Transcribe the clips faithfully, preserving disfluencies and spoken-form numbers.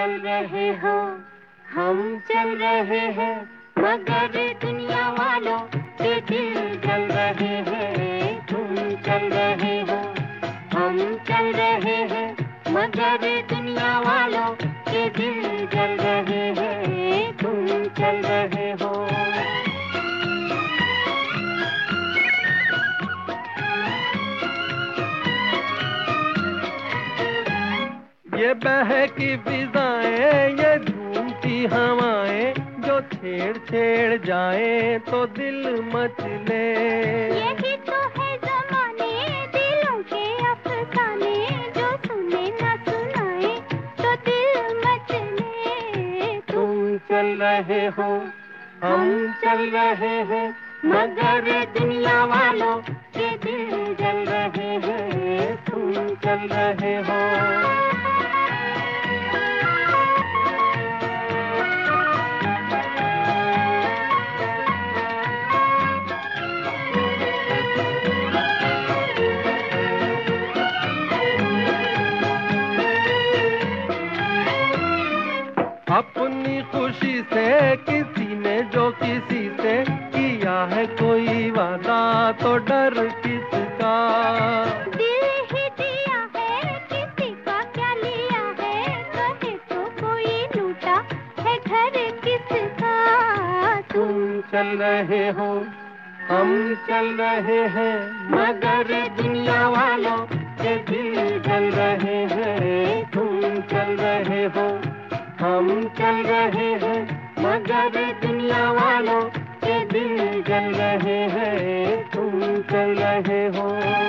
चल रहे हो, हम चल रहे हैं, मगर दुनिया वालों के दिल जल रहे हैं। तुम चल रहे हो, हम चल रहे हैं, मगर दुनिया वालों के दिल जल रहे हैं। तुम चल रहे हो। ये बहकी फिजाएं, ये झूमती हवाएं, जो छेड़ छेड़ जाए तो दिल मचले। यही तो है ज़माने, दिलों के अफसाने, जो सुने ना सुनाए तो दिल मचले। तुम चल रहे हो, हम चल रहे हैं, मगर दुनिया वालों के दिल जल रहे हैं। तुम चल रहे हो। अपनी खुशी से किसी ने जो किसी से किया है कोई वादा, तो डर किसका। दिल ही दिया है, किसी का क्या लिया है, कहे तो कोई लूटा है घर किसका। तुम चल रहे हो, हम चल रहे हैं, मगर दुनिया वालों के दिल जल रहे हैं। तुम चल रहे हो, हम चल रहे हैं, मगर दुनिया वालों के दिल जल रहे हैं। तुम चल रहे हो।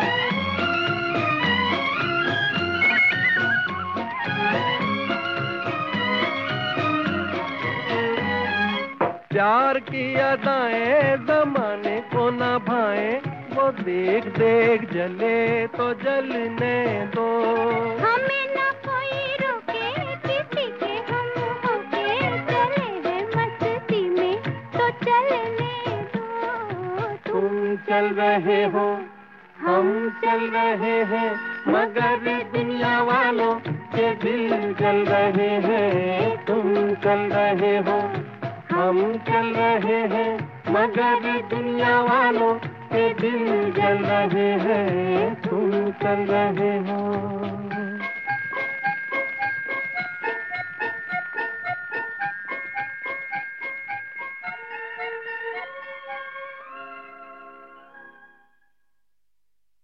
प्यार की अदाएं ज़माने को न भाएं, वो देख देख जले तो जलने दो। हमें ना कोई रोके, किसी के हम होके चले हैं मस्ती में, तो चलने दो। तुम चल रहे हो, हम चल रहे हैं, मगर दुनिया वालों के दिल जल रहे हैं। तुम चल रहे हो, हम चल रहे हैं, मगर दुनिया वालों के दिल जल रहे हैं। तुम चल रहे हो।